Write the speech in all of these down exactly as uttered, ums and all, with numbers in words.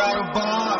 ਕਾਰੋਬਾਰ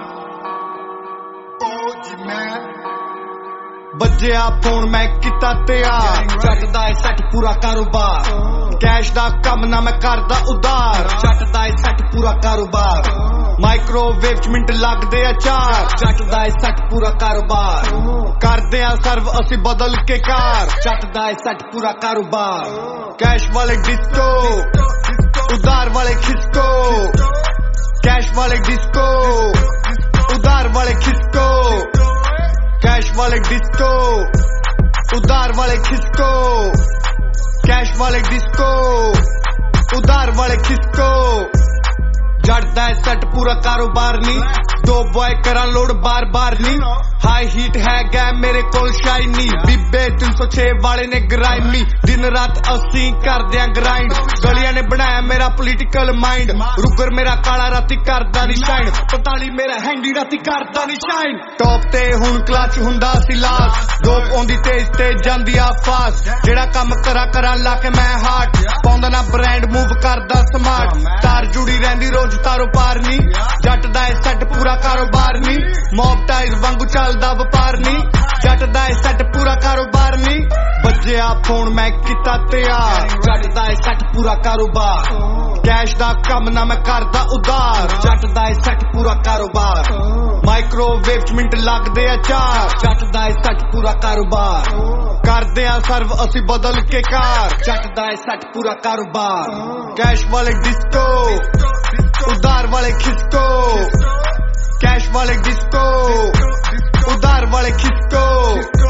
ਉਹ ਜੀ ਮੈਂ ਬੱਜਿਆ ਫੋਨ ਮੈਂ ਕੀਤਾ ਤਿਆਰ ਚੱਟਦਾ ਏ ਸੈੱਟ ਪੂਰਾ ਕਾਰੋਬਾਰ ਕੈਸ਼ ਦਾ ਕੰਮ ਨਾ ਮੈਂ ਕਰਦਾ ਉਧਾਰ ਚੱਟਦਾ ਏ ਸੈੱਟ ਪੂਰਾ ਕਾਰੋਬਾਰ ਮਾਈਕ੍ਰੋਵੇਵ ਚ ਮਿੰਟ ਲੱਗਦੇ ਆ ਚਾਰ ਚੱਟਦਾ ਏ ਸੈੱਟ ਪੂਰਾ ਕਾਰੋਬਾਰ ਕਰਦੇ ਆ ਸਰਵ ਅਸੀਂ ਬਦਲ ਕੇ ਕਾਰ ਚੱਟਦਾ ਏ ਸੈੱਟ ਪੂਰਾ ਕਾਰੋਬਾਰ ਕੈਸ਼ ਵਾਲੇ ਡਿਸਕੋ ਉਧਾਰ ਵਾਲੇ ਖਿਸਕੋ ਕੈਸ਼ ਵਾਲੇ ਡਿਸਕੋ ਉਧਾਰ ਵਾਲੇ ਖਿਸਕੋ ਕੈਸ਼ ਵਾਲੇ ਡਿਸਕੋ ਉਧਾਰ ਵਾਲੇ ਖਿਸਕੋ ਕੈਸ਼ ਵਾਲੇ ਡਿਸਕੋ ਉਧਾਰ ਵਾਲੇ ਖਿਸਕੋ ਜੜਦਾ ਹੈ ਸੈੱਟ ਪੂਰਾ ਕਾਰੋਬਾਰ ਨਹੀਂ ਦੋ ਬॉय ਕਰਾਂ ਲੋਡ ਬਾਰ ਬਾਰ ਨਹੀਂ ਹਾਈ ਹੀਟ ਹੈਗਾ ਮੇਰੇ ਕੋਲ ਸ਼ਾਈਨੀ ਬੀਬੇ ਤਿੰਨ ਸੌ ਛੇ ਵਾਲੇ ਨੇ ਗ੍ਰਾਈਮੀ ਦਿਨ ਰਾਤ ਅਸੀਂ ਕਰਦੇ ਆਂ ਗ੍ਰਾਈਂਡ ਗਲੀਆਂ ਨੇ ਬਣਾਇਆ ਮੇਰਾ ਪੋਲੀਟੀਕਲ ਮਾਈਂਡ ਰੁਗਰ ਮੇਰਾ ਕਾਲਾ ਰਾਤੀ ਕਰਦਾ ਨਹੀਂ ਸ਼ਾਈਨ ਪੰਤਾਲੀ ਮੇਰਾ ਹੈਂਡੀ ਰਾਤੀ ਕਰਦਾ ਨਹੀਂ ਸ਼ਾਈਨ ਟੌਪ ਤੇ ਹੁਣ ਕਲਚ ਹੁੰਦਾ ਸੀ ਲਾਸ ਦੋਪ ਆਉਂਦੀ ਤੇਜ਼ ਤੇ ਜਾਂਦੀ ਆ ਫਾਸਟ ਜਿਹੜਾ ਕੰਮ ਕਰਾ ਕਰਾਂ ਲਾ ਕੇ ਮੈਂ ਹਾਰਟ ਪਾਉਂਦਾ ਨਾ ਬ੍ਰਾਂਡ ਮੂਵ ਕਰਦਾ ਸਮਾਰਟ ਤਾਰ ਜੁੜੀ ਰਹਿੰਦੀ ਰੋਜ਼ ਤਾਰੋ ਪਾਰ ਨਹੀਂ ਜੱਟ ਦਾ ਇਹ ਸੈੱਟ ਪੂਰਾ ਕਾਰੋਬਾਰ ਨਹੀਂ ਮੌਬ ਟਾਈਜ਼ ਵਾਂਗੂ ਚੱਲਦਾ ਵਪਾਰ ਨਹੀਂ ਜੱਟ ਦਾ ਇਹ ਸੈੱਟ ਪੂਰਾ ਕਾਰੋਬਾਰ ਨਹੀਂ ਬੱਜਿਆ ਫੋਨ ਮੈਂ ਕੀਤਾ ਤਿਆਰ ਜੱਟ ਦਾ ਏ ਸੈੱਟ ਪੂਰਾ ਕਾਰੋਬਾਰ ਕੈਸ਼ ਦਾ ਕੰਮ ਨਾ ਮੈਂ ਕਰਦਾ ਉਧਾਰ ਜੱਟ ਦਾ ਏ ਸੈੱਟ ਪੂਰਾ ਕਾਰੋਬਾਰ ਮਾਈਕ੍ਰੋਵੇਵ ਚ ਮਿੰਟ ਲੱਗਦੇ ਆ ਚਾਰ ਜੱਟ ਦਾ ਏ ਸੈੱਟ ਪੂਰਾ ਕਾਰੋਬਾਰ ਕਰਦੇ ਆ ਸਰਵ ਅਸੀਂ ਬਦਲ ਕੇ ਕਾਰ ਜੱਟ ਦਾ ਏ ਸੈੱਟ ਪੂਰਾ ਕਾਰੋਬਾਰ ਕੈਸ਼ ਵਾਲੇ ਡਿਸਕੋ ਉਧਾਰ ਵਾਲੇ ਖਿਸਕੋ ਕੈਸ਼ ਵਾਲੇ ਡਿਸਕੋ ਉਧਾਰ ਵਾਲੇ ਖਿਸਕੋ